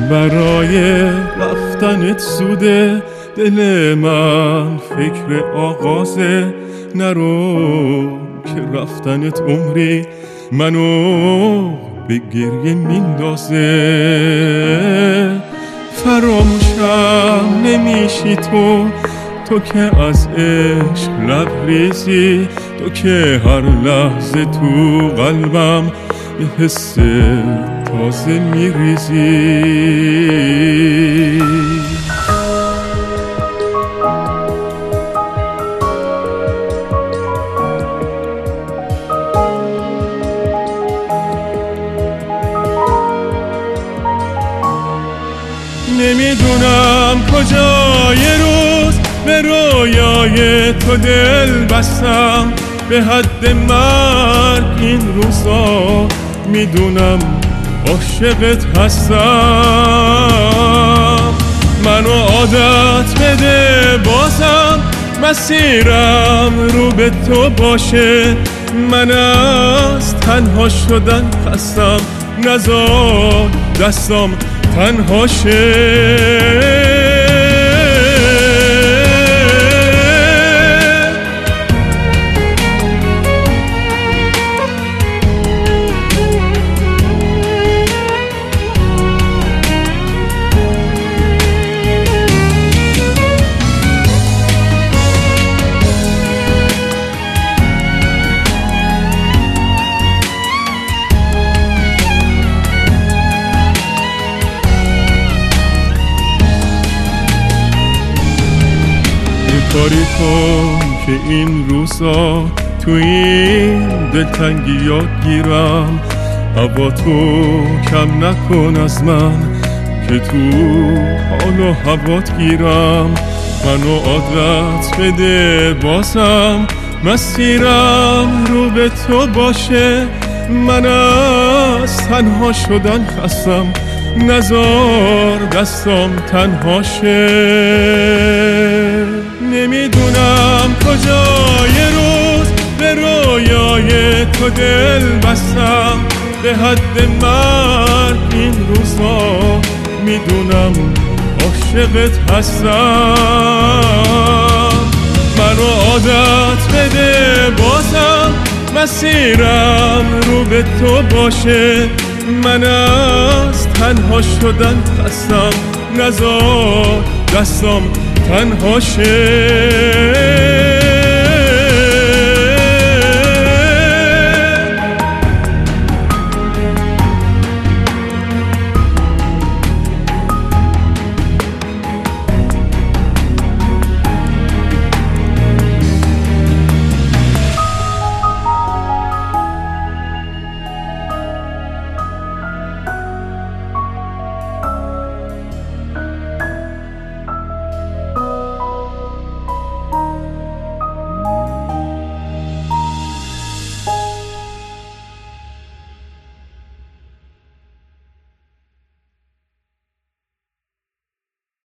برای رفتنت زوده، دل من فکر آغازه. نرو که رفتنت عمری منو به گریه میندازه. فراموشم نمیشی تو که از عشق لبریزی، تو که هر لحظه تو قلبم یه حس تازه میریزی. نمیدونم کجا یه روز به رویای تو دل بستم، به حد مرگ این روزا میدونم عاشقت هستم. منو عادت بده بازم مسیرم رو به تو باشه، من از تنها شدن خستم، نذار دستم تنها شه. کاری کن که این روزا تو این دلتنگی یاد گیرم، هوا تو کم نکن از من که تو حال و هوات گیرم. منو عادت بده بازم مسیرم رو به تو باشه، من از تنها شدن خستم، نذار دستم تنها شه. نمیدونم کجا یه روز به رویای تو دل بستم، به حد مرگ این روزا میدونم عاشقت هستم. منو عادت بده بازم مسیرم رو به تو باشه، من از تنها شدن خستم، نذار دستم تنها شه.